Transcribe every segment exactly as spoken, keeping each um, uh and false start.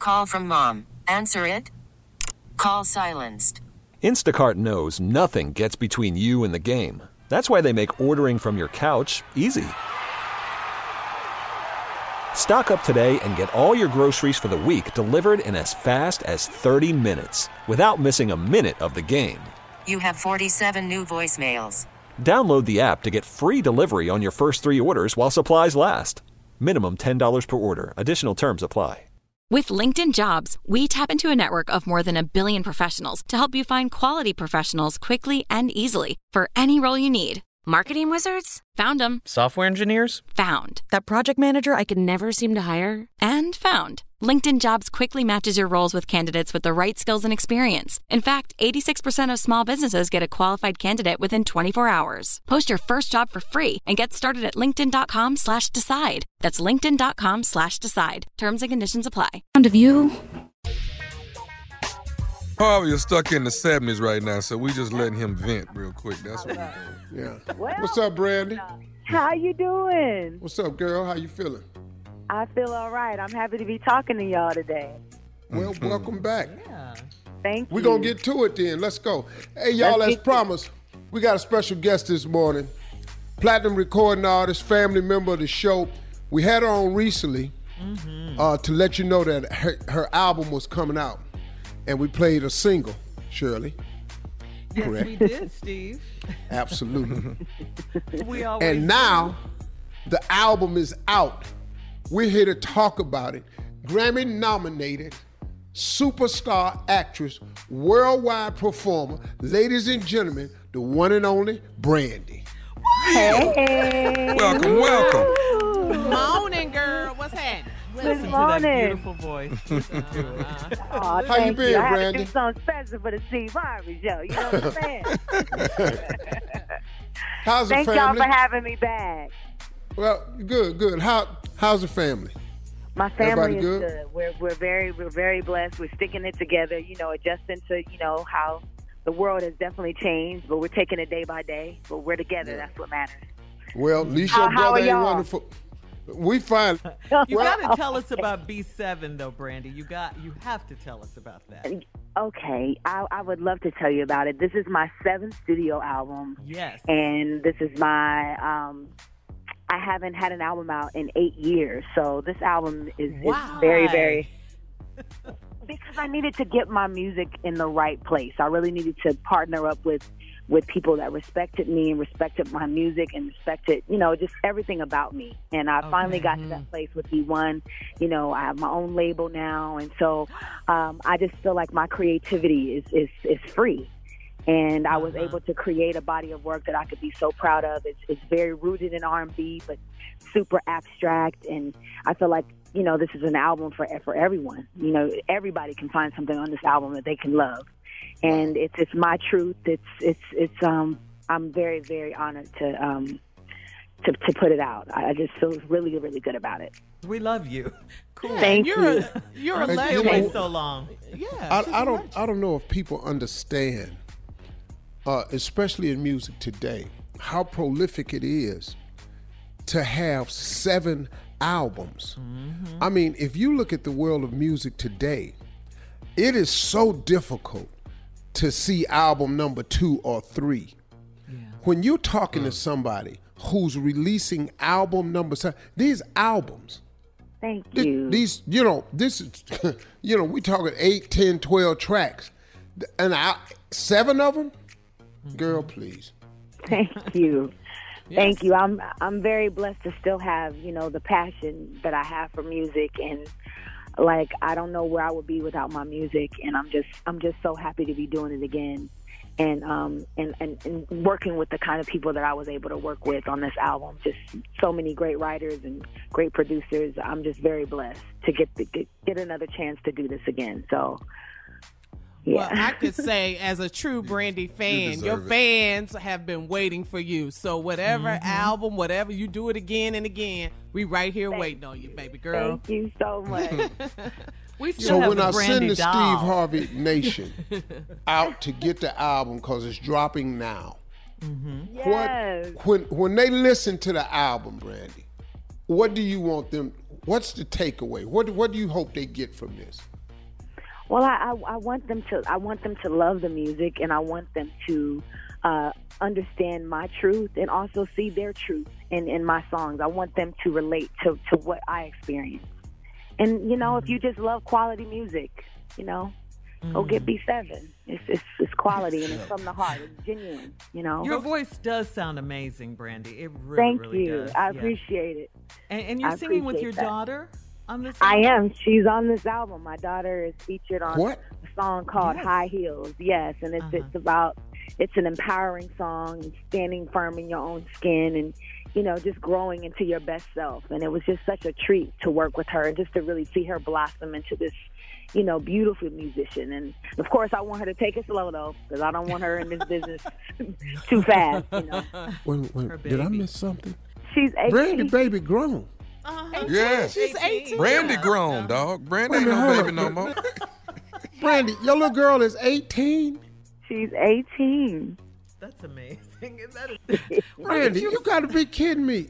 Call from mom. Answer it. Call silenced. Instacart knows nothing gets between you and the game. That's why they make ordering from your couch easy. Stock up today and get all your groceries for the week delivered in as fast as thirty minutes without missing a minute of the game. You have forty-seven new voicemails. Download the app to get free delivery on your first three orders while supplies last. Minimum ten dollars per order. Additional terms apply. With LinkedIn Jobs, we tap into a network of more than a billion professionals to help you find quality professionals quickly and easily for any role you need. Marketing wizards? Found them. Software engineers? Found. That project manager I could never seem to hire? And found. LinkedIn Jobs quickly matches your roles with candidates with the right skills and experience. In fact, eighty-six percent of small businesses get a qualified candidate within twenty-four hours. Post your first job for free and get started at linkedin.com slash decide. That's linkedin.com slash decide. Terms and conditions apply. Of you. Harvey is stuck in the seventies right now, so we just letting him vent real quick. That's what we're doing. Yeah. Well, what's up, Brandy? How you doing? What's up, girl? How you feeling? I feel all right. I'm happy to be talking to y'all today. Well, mm-hmm. welcome back. Yeah. Thank We're you. We're going to get to it then. Let's go. Hey, y'all, Let's as promised, we got a special guest this morning. Platinum recording artist, family member of the show. We had her on recently mm-hmm. uh, to let you know that her, her album was coming out. And we played a single, Shirley. Yes, correct? we did, Steve. Absolutely. we always and now, do. the album is out. We're here to talk about it. Grammy-nominated, superstar actress, worldwide performer, ladies and gentlemen, the one and only Brandy. Hey. Welcome, welcome. Good morning, girl. What's happening? Good Listen morning. to that beautiful voice. uh-huh. Oh, How you been, you. I Brandy? had to do something special for the Steve Harvey show. You know what I'm saying? How's the Thank family? y'all for having me back. Well, good, good. How how's the family? My family Everybody is good? good. We're we're very we're very blessed. We're sticking it together. You know, adjusting to you know how the world has definitely changed, but we're taking it day by day. But we're together. Yeah. That's what matters. Well, at least How- your how brother are ain't y'all? wonderful. We fine. You Well- got to tell us about B seven, though, Brandy. You got you have to tell us about that. Okay, I, I would love to tell you about it. This is my seventh studio album. Yes. And this is my, um, I haven't had an album out in eight years. So this album is, Why? is very, very, because I needed to get my music in the right place. I really needed to partner up with, with people that respected me and respected my music and respected, you know, just everything about me. And I Okay. finally got to that place with E one. You know, I have my own label now. And so um, I just feel like my creativity is, is, is free. And I was Uh-huh. able to create a body of work that I could be so proud of. It's, it's very rooted in R and B, but super abstract. And I feel like, you know, this is an album for for everyone. You know, everybody can find something on this album that they can love. And it's it's my truth. It's it's it's um I'm very very honored to um to to put it out. I just feel really really good about it. We love you. Cool. Thank you're you. A, you're a And, lady you know, wait so long. Yeah. she's I, I a don't legend. I don't know if people understand, uh, especially in music today, how prolific it is to have seven albums. Mm-hmm. I mean, if you look at the world of music today, it is so difficult to see album number two or three. Yeah. When you're talking to somebody who's releasing album number seven, these albums, Thank Th- you. These, you know, this is, you know, we talking eight, ten, twelve tracks. And I, seven of them? Girl, please. Thank you. Yes. Thank you. I'm I'm very blessed to still have, you know, the passion that I have for music, and like I don't know where I would be without my music, and I'm just I'm just so happy to be doing it again. And um and, and, and working with the kind of people that I was able to work with on this album. Just so many great writers and great producers. I'm just very blessed to get the, get, get another chance to do this again. So yeah. Well, I could say, as a true Brandy fan, your deserve it. fans have been waiting for you. So whatever Mm-hmm. album, whatever you do it again and again, we right here Thank waiting on you, baby girl. Thank you so much. We still So have when the I Brandy send the doll. Steve Harvey Nation out to get the album because it's dropping now, Yes. what when when they listen to the album, Brandy, what do you want them? What's the takeaway? What what do you hope they get from this? Well, I, I, I want them to I want them to love the music, and I want them to uh, understand my truth and also see their truth in, in my songs. I want them to relate to, to what I experience. And, you know, if you just love quality music, you know, mm. go get B seven. It's, it's it's quality, and it's from the heart. It's genuine, you know. Your voice does sound amazing, Brandy. It really, Thank really you. does. I yeah. appreciate it. And, and you're I singing with your appreciate that. daughter on this I album? am. She's on this album. My daughter is featured on What? a song called Yes. High Heels. Yes, and it's Uh-huh. it's about it's an empowering song, standing firm in your own skin, and you know, just growing into your best self. And it was just such a treat to work with her and just to really see her blossom into this, you know, beautiful musician. And of course, I want her to take it slow though, because I don't want her in this business too fast. You know, Wait, wait, Her did I baby. miss something? she's eighteen. Brandy, baby, grown. Uh-huh. Yeah. She's eighteen. Brandy Yeah. grown, dog. Brandy Wait ain't a no minute, baby hold no on. more. Brandy, your little girl is eighteen. She's eighteen. That's amazing. That is, Brandy, you got to be kidding me.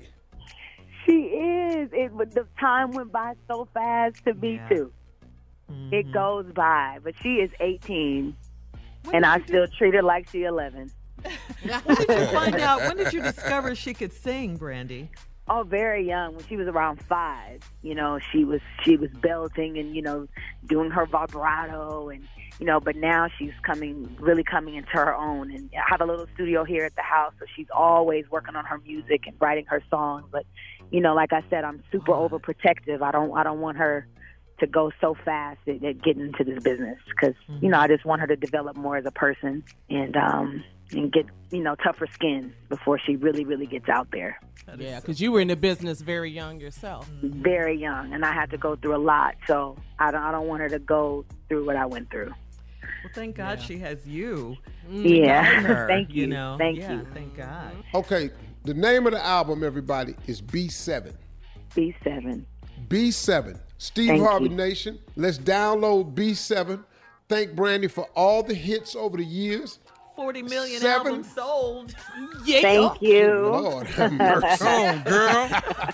She is. It, but the time went by so fast to me Yeah. too. Mhm. It goes by, but she is eighteen, When and did I you still treat her like she's eleven. When did you find out? When did you discover she could sing, Brandy? Oh, very young. When she was around five, you know, she was she was belting and you know doing her vibrato, and you know. But now she's coming, really coming into her own. And I have a little studio here at the house, so she's always working on her music and writing her songs. But you know, like I said, I'm super overprotective. I don't I don't want her to go so fast at, at getting into this business because you know I just want her to develop more as a person and um and get you know tougher skin before she really really gets out there. Yeah, because you were in the business very young yourself. Very young, and I had to go through a lot, so I don't I don't want her to go through what I went through. Well, thank God she has you. Yeah, guide her, thank you, You know, thank yeah, you. thank God. Okay, the name of the album, everybody, is B seven. B seven. B seven. Steve Thank Harvey you. Nation. Let's download B seven. Thank Brandy for all the hits over the years. Forty million Seven. albums sold. Yeah. Thank you. Lord have mercy. Come on, girl.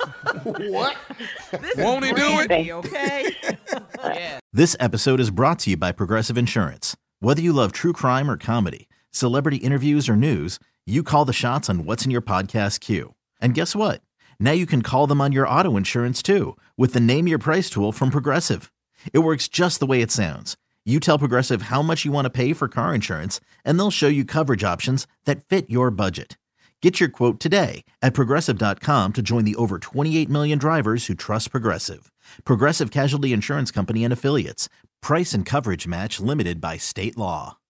What? This Won't is he do it? Brandy, okay? Yeah. This episode is brought to you by Progressive Insurance. Whether you love true crime or comedy, celebrity interviews or news, you call the shots on what's in your podcast queue. And guess what? Now you can call them on your auto insurance too with the Name Your Price tool from Progressive. It works just the way it sounds. You tell Progressive how much you want to pay for car insurance, and they'll show you coverage options that fit your budget. Get your quote today at Progressive dot com to join the over twenty-eight million drivers who trust Progressive. Progressive Casualty Insurance Company and Affiliates. Price and coverage match limited by state law.